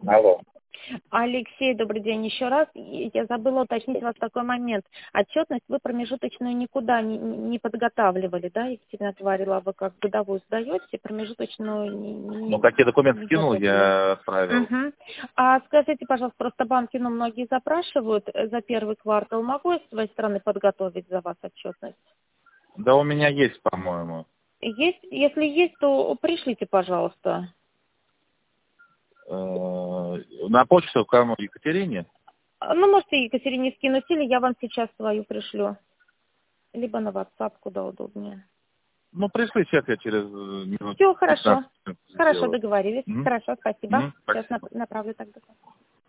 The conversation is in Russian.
Алло. Алексей, добрый день еще раз. Я забыла уточнить у вас такой момент. Отчетность вы промежуточную никуда не подготавливали, да, Екатерина говорила, вы как годовую сдаете, промежуточную Ну, какие документы не скинул, готовили. я отправил. Угу. А скажите, пожалуйста, просто банки, многие запрашивают за первый квартал. Могу я с своей стороны подготовить за вас отчетность? Да у меня есть, по-моему. Есть? Если есть, то пришлите, пожалуйста. На почту кому? Екатерине? Можете Екатерине скинуть, или я вам сейчас свою пришлю. Либо на WhatsApp, куда удобнее. Ну, пришли чек, я через минут Все, хорошо. 15 Хорошо, сделаю. договорились. Мгм. Хорошо, спасибо. Мгм, Сейчас спасибо. направлю тогда.